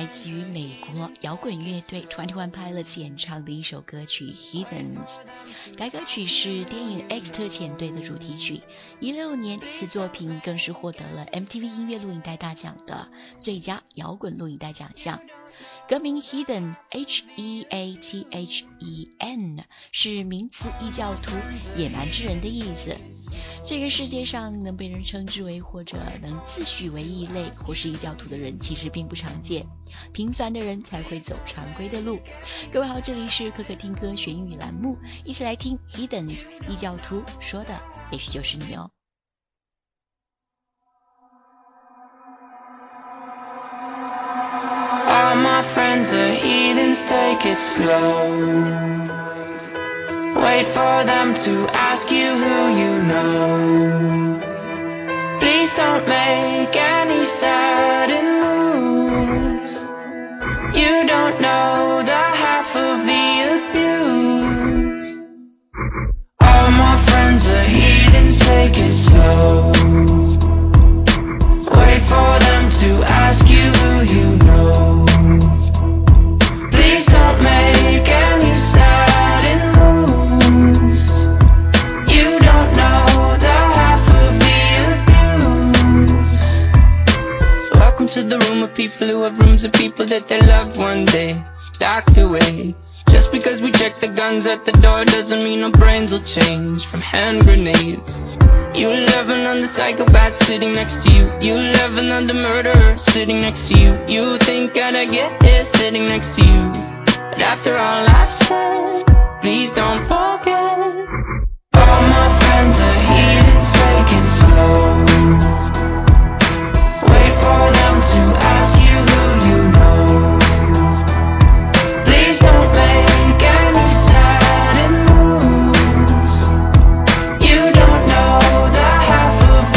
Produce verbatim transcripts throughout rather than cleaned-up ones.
来自于美国摇滚乐队 Twenty One Pilots 演唱的一首歌曲 Heathens。 该歌曲是电影 X 特遣队的主题曲，一六年此作品更是获得了 M T V 音乐录影带大奖的最佳摇滚录影带奖项。歌名 Heathen H E A T H E N 是名词异教徒、野蛮之人的意思。这个世界上能被人称之为或者能自诩为异类或是异教徒的人其实并不常见，平凡的人才会走常规的路。各位好，这里是可可听歌学英语栏目，一起来听 Heathens 异教徒，说的也许就是你哦。 All my friends are heathens, take it slow. Wait for them to ask you who you know. Please don't make any sudden moves. You don't know the half of the abuse. All my friends are heathens, take it slow. Wait for them to ask you who you know. Please don't make any sudden moves. You don't know the half of the abuse. So welcome to the room of people who have rooms of people that they loved one day docked away. Just because we check the guns at the door doesn't mean our brains will change from hand grenades. You laughing on the psychopath sitting next to you. You laughing on the murderer sitting next to you. You think I'd get here sitting next to you. But after all I've said, please don't forget. All my friends are heathens, take it slow. Wait for them to ask you who you know. Please don't make any sudden moves. You don't know the half of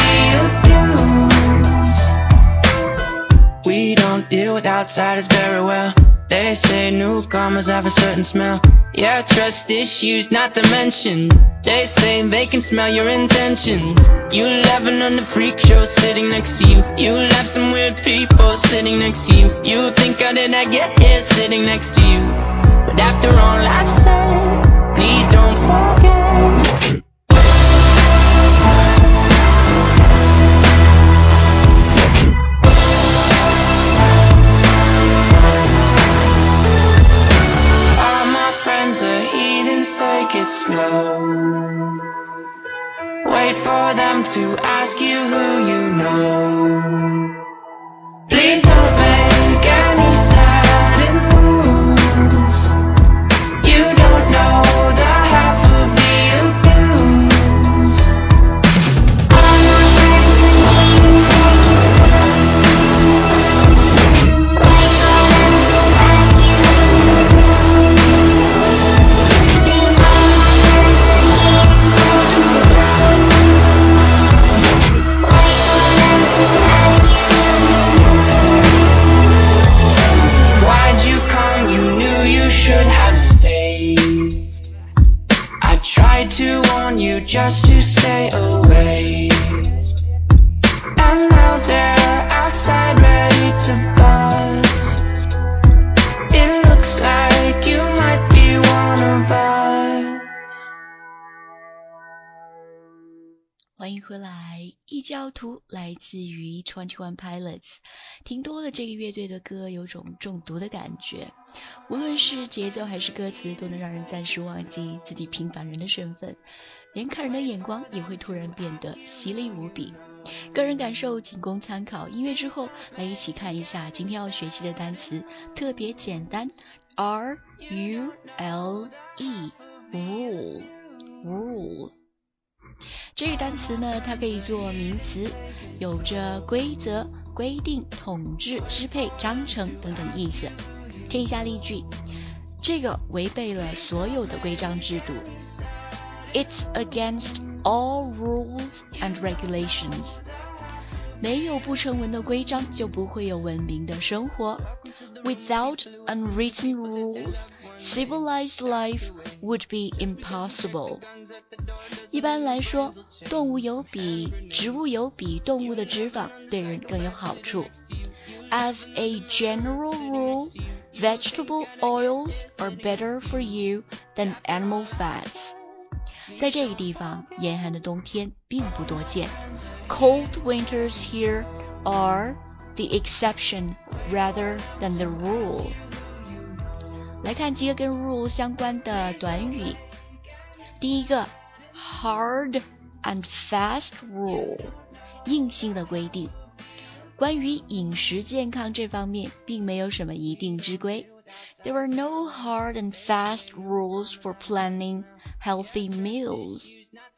the abuse. We don't deal with outsiders very well. They say newcomers have a certain smell. Yeah, trust issues not to mention. They say they can smell your intentions. You laughing on the freak show sitting next to you. You laugh some weird people sitting next to you. You think how did I get here sitting next to you. But after all I've said, please don't forget. Take it slow. Wait for them to ask you who you know. Please don't make any sudden moves. You don't know the half of the abuse. All my friends just to stay away. And now they're outside ready to buzz. It looks like you might be one of us. 欢迎回来，异教徒来自于 Twenty One Pilots。 听多了这个乐队的歌，有种中毒的感觉，无论是节奏还是歌词，都能让人暂时忘记自己平凡人的身份，连看人的眼光也会突然变得犀利无比。个人感受仅供参考，音乐之后来一起看一下今天要学习的单词，特别简单 R U L E Rule Rule。这个单词呢，它可以做名词，有着规则、规定、统治、支配、章程等等意思。听一下例句，这个违背了所有的规章制度。It's against all rules and regulations. 没有不成文的规章，就不会有文明的生活。Without unwritten rules, civilized life would be impossible. 一般来说，动物有比植物有比动物的脂肪对人更有好处。 As a general rule, vegetable oils are better for you than animal fats. 在这个地方，严寒的冬天并不多见。Cold winters here are the exception rather than the rule. 来看几个跟 rule 相关的短语。第一个 hard and fast rule， 硬性的规定。关于饮食健康这方面并没有什么一定之规。There are no hard and fast rules for planning healthy meals.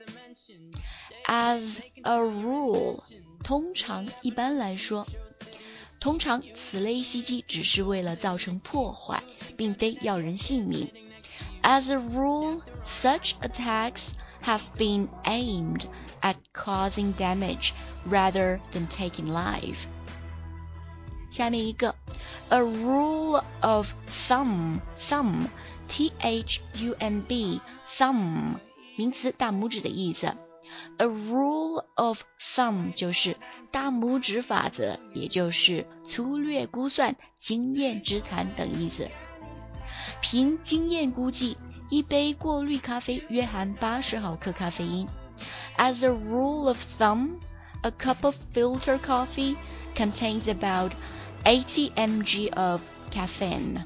As a rule, 通常一般来说，通常此类袭击只是为了造成破坏，并非要人性命。As a rule, such attacks have been aimed at causing damage rather than taking life. 下面一个 A rule of thumb, thumb, T H U M B, thumb, 名词大拇指的意思。A rule of thumb 就是大拇指法则，也就是粗略估算、经验之谈等意思。凭经验估计，一杯过滤咖啡约含八十毫克咖啡因。As a rule of thumb, a cup of filter coffee contains about eighty milligrams of caffeine.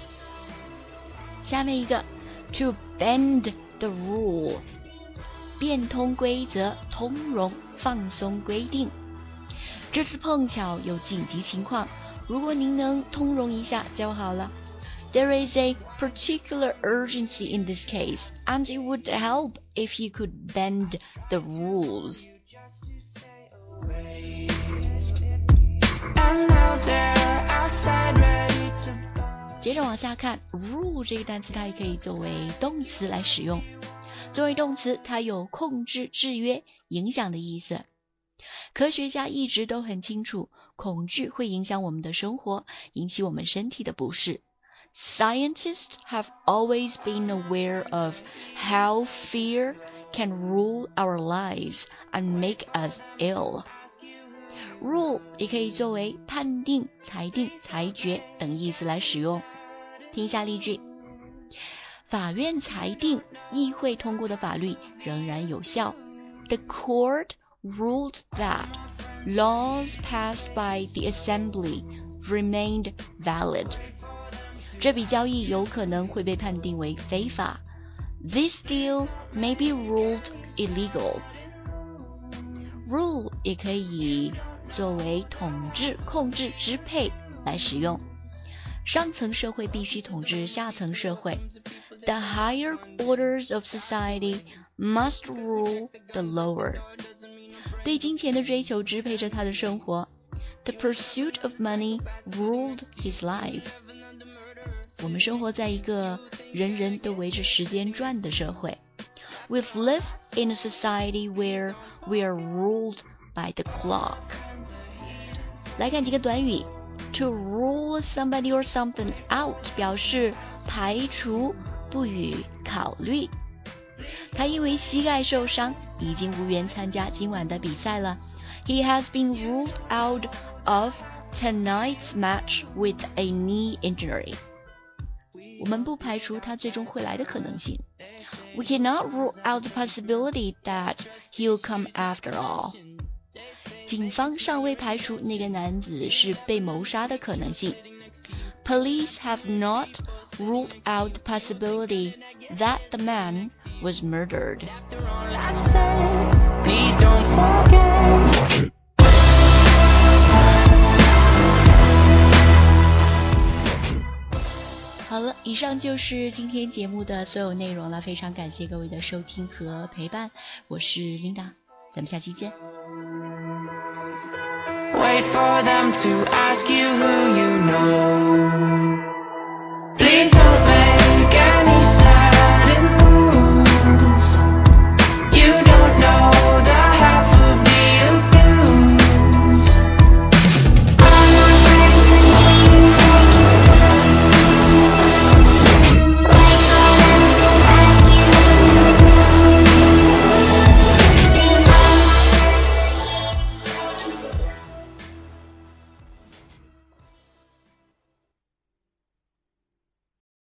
下面一个 To bend the rule, 变通规则，通融，放松规定。这次碰巧有紧急情况，如果您能通融一下就好了。There is a particular urgency in this case, and it would help if you could bend the rules. 接着往下看 rule 这个单词，它也可以作为动词来使用。作为动词，它有控制、制约、影响的意思。科学家一直都很清楚，恐惧会影响我们的生活，引起我们身体的不适。Scientists have always been aware of how fear can rule our lives and make us ill. Rule 也可以作为判定、裁定、裁决等意思来使用。听一下例句。法院裁定议会通过的法律仍然有效。The court ruled that laws passed by the assembly remained valid. 这笔交易有可能会被判定为非法。This deal may be ruled illegal. Rule 也可以作为统治、控制、支配来使用。上层社会必须统治下层社会。The higher orders of society must rule the lower. 对金钱的追求支配着他的生活。The pursuit of money ruled his life. 我们生活在一个人人都围着时间转的社会。We live in a society where we are ruled by the clock. 来看几个短语。To rule somebody or something out 表示排除，不予考虑。他因为膝盖受伤，已经无缘参加今晚的比赛了。He has been ruled out of tonight's match with a knee injury. 我们不排除他最终会来的可能性。We cannot rule out the possibility that he'll come after all. 警方尚未排除那个男子是被谋杀的可能性。Police have not ruled out the possibility that the man was murdered. Please don't forget. 好了，以上就是今天节目的所有内容了，非常感谢各位的收听和陪伴，我是 Linda， 咱们下期见。 Wait for them to ask you who you know.